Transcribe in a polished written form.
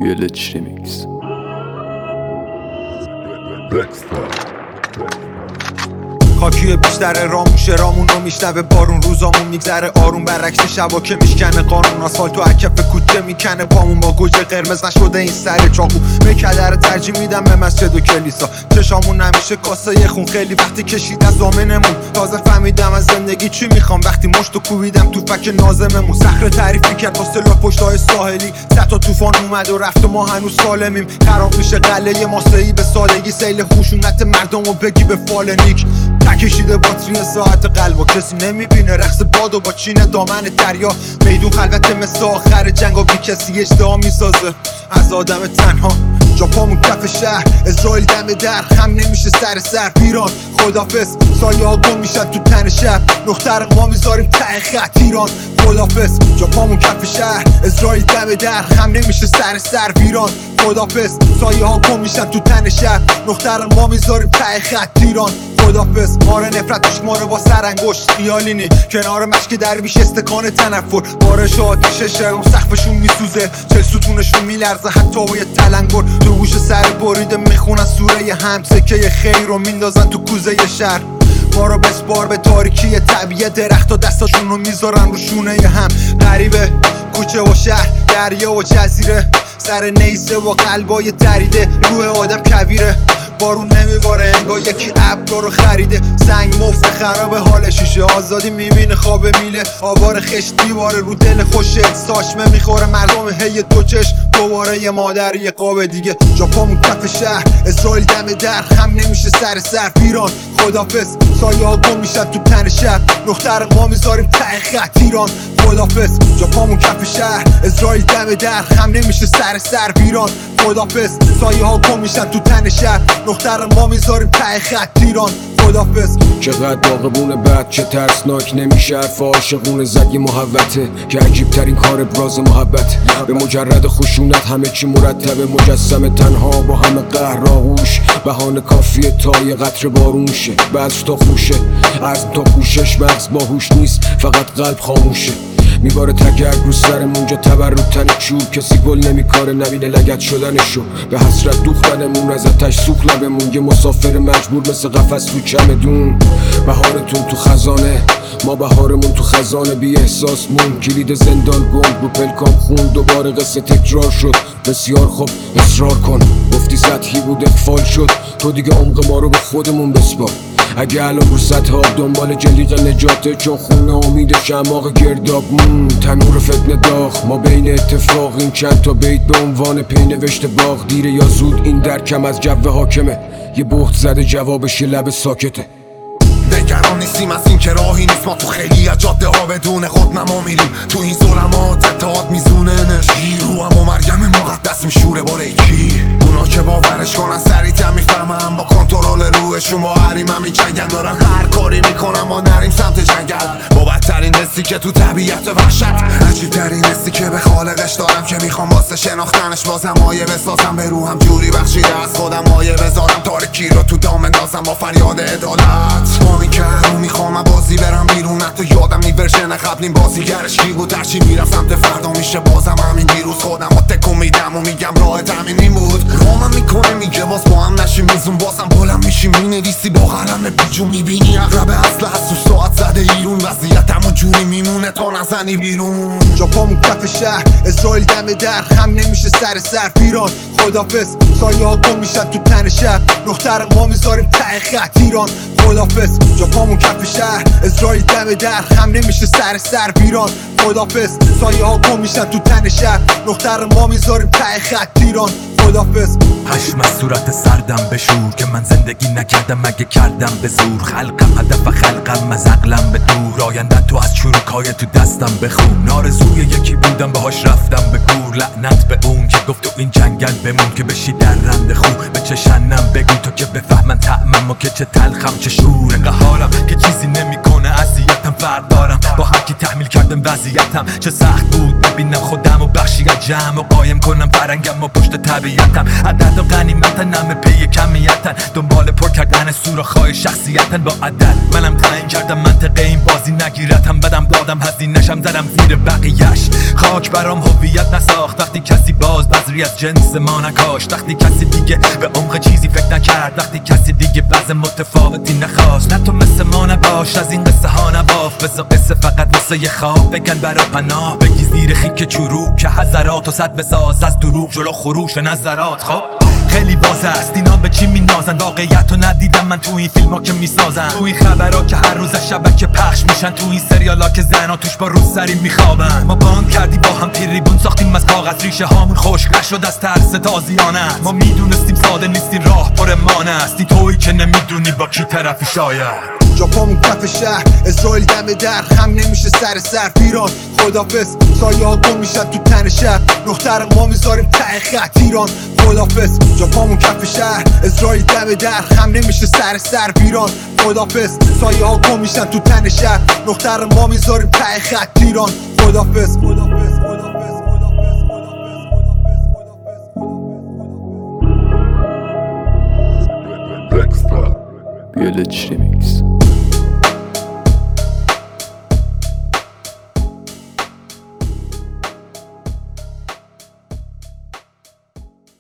Village Remix. خاکی بیشتر راموشه رامونو میشنوه بارون روزامون میگذره آروم برعکس شبا که میشکنه قانون آسفالتو اکف کوچه میکنه پامون با گوجه قرمز نشده این سر چاقو مکدر ترجیح میدم به مسجد و کلیسا چشامون نمیشه کاسه خون خیلی وقتی کشید از زامنمون تازه فهمیدم از زندگی چی میخوام وقتی مشتو کوبیدم تو فک نازممون صخره تعریفی کرد با سلاح پشتای ساحلی صد تا طوفان اومد و رفت و ما هنوز سالمیم خراب میشه قلعه ماسه‌ای به سادگی سیل خشونت مردمو بگی به فالنیک کشیده باتری ساعت قلب و کسی نمیبینه رقص باد و با چین دامن دریا میدون خلوت مثل آخر جنگ و بی کسی اجتماع میسازه از آدم تنها جا پامون کف شهر اسرائیل دم در خم نمیشه سر پیران خدافظ سایه ها گم میشن تو تن شب نقطه ما میذاریم ته خط ایران خدافظ جا پامون کف شهر اسرائیل دم در خم نمیشه سر پیران خدافظ سایه ها گم میشن تو تن شب نقطه ما میذاریم ته خط ایران خدافظ ماره نفرتش ماره با سرانگشت خیالینی کنار مشک درویش استکان تنفر بارش آتیشش اون سقفشون میسوزه چل ستونشون میلرزه حتی با یه تلنگر تو گوش سر بریده میخونن سوره همسکه خیر رو میندازن تو کوزه شهر ما رو بسپار به تاریکی طبیعت درخت و دستاشون رو میذارن رو شونه هم غریبه کوچه و شهر دریا و جزیره سر نیسه و قلبای دریده روح آدم کویره بارون نمیباره انگار یکی ابرا رو خریده سنگ مفت خراب حال شیشه آزادی میبینه خواب میله آوار خشت دیواره رو دل خوشه ساشمه میخوره مردم هی دو چشم دوباره یه مادر یه قاب دیگه جا پامون کف شهر اسرائیل دم در خم نمیشه سر پیران خدافظ سایه ها گم میشن تو تن شب نقطه ما میذاریم ته خط ایران خدافظ جا پامون کف شهر اسرائیل دم در خم نمیشه سر پیران خدافظ سایه ها گم میشن تو تن شب نقطه ما میذاریم ته خط ایران خدافظ چقدر باغبون بد چه ترسناک نمیشه حرف عاشقون زگی محوته که عجیب ترین کار براز محبت به مجرد خشونت همه چی مرتبه مجسم تنها با همه قهر آغوش بهانه کافیه تا یه قطره بارون شه بعدش تا خوشه عزم تا کوشش مغز باهوش نیست فقط قلب خاموشه میباره تگرگ رو سرمون جا تبرد تن چوب کسی گل نمیکاره نبینه لگت شدنشو به حسرت دوختنمون از آتش سوخت لبمون یه مسافر مجبور مثل قفس تو چمدون بهارتون تو خزانه ما بهارمون تو خزانه بی احساسمون کلید زندان گم رو پلکام خون دوباره قصه تکرار شد بسیار خوب اصرار کن گفتی سطحی بود اقفال شد تو دیگه عمق ما رو به خودمون بسپار اگه الان رو سطح آب دنبال جلیق نجاته چون خونه امید شماغ گردابمون تنور فتنه داغ ما بین اتفاقیم چند تا بیت به عنوان پینوشت باغ دیره یا زود این درکم از جو حاکمه یه بهت زده جوابش یه لب ساکته نگران نیستیم از این که راهی نیست ما تو خیلی از جاده ها بدون خودنما میریم تو این ظلمات اتحاد میزونه انرژی رو هم و مریم مقدس میشوره باره کی اونا که باورش کنن سریعتر میفهمم با کنترل روحشون با حریمم میجنگن دارن هر کاری میکنم ما نریم سمت جنگل با بدترین حسی که تو طبیعت وحشت عجیب ترین حسی که به خالقش دارم که میخوام واسه شناختنش بازم مایه بسازم به روحم جوری بخشیده از خودم مایه بذارم تاریکی رو تو دام اندازم با فریاد عدالت رو میخوام بازی برم بیرون حتی یادم نی ورژن قبلین بازیگرش کی بود هرچی میرم سمت فردا میشه بازم همین دیروز خودم رو تکون میدم و میگم راه همین این بود رامم میکنه میگه باز با هم نشیم میزون بازم بلند میشیم مینویسی با قلم بیجون میبینی اقرب اصل هست و ساعت زده ایرون وضعیتم و جوری میمونه تا نزنی بیرون جا پامون کف شهر اسرائیل دم در خم نمیشه سر پیران خدافظ سایه ها گم میشن تو تن شب نقطه ما میذاریم ته خط ایران خدافظ جا پامون کف شهر اسرائیل دم در خم نمیشه سر پیران خدافظ سایه ها گم میشن تو تن شب نقطه ما میذاریم ته خط ایران خدافظ پشم از صورت سردم بشور که من زندگی نکردم مگه کردم به زور خلقم هدف و خلقم از عقلم به دور آینده تو از چروکای تو دستم بخون آرزوی یکی بودم باهاش رفتم به گور لعنت به اون که گفت تو این جنگل بمون که بشی در رند خون به چشنم بگو تو که بفهمن طعمم و که چه تلخم چه شور قهارم که چیزی نمیکنه اذیتم فرق دارم با هر کی تحمیل کرده شدم وضعیتم. چه سخت بود ببینم خودم و بخشی از جمع و قایم کنم فرنگم و پشت طبیعتم. عدد و غنیمتن همه پی کمیتن، دنبال پر کردن سوراخ‌های شخصیتن با عدد. منم تعیین کردم منطقه این بازی نگیرتم، بدم دادم هزینه‌شم زدم زیر بقیه‌اش. خاک برام هویت نساخت وقتی کسی باز بذری از جنس ما نکاشت، وقتی کسی دیگه به عمق چیزی فکر نکرد، وقتی کسی دیگه وضع متفاوتی نخواست. نه تو مثل ما نباش، از این قصه ها نباف، بذار قصه فقط واسه یه خواب بگن برا پناه. بگی زیر خیک چروک که حضرات و صد بساز از دروغ جلو خروش نظرات. خب خیلی واضح است اینا به چی مینازن، واقعیت رو ندیدم من تو این فیلم ها که میسازن، تو این خبرها که هر روز شبکه پخش میشن، تو این سریال ها که زنها توش با روسری میخوابن. ما باند کردیم با هم تریبون ساختیم از کاغذ، ریشه هامون خشک نشد از ترس تازیانه. ما میدونستیم ساده نیستیم راه پر مانه استی، تویی که نمیدونی با کی طرفی شاید. جا پامون کف شهر، اسرائیل دم در خم نمیشه سر ایران خدافظ. سایه ها گم میشن تو تن شهر، نختر ما میذاریم ته خط ایران خدافظ. جا پامون کف شهر، اسرائیل دم در خم نمیشه سر ایران خدافظ. سایه ها گم میشن تو تن شهر، نختر ما میذاریم ته خط ایران خدافظ. Village Remix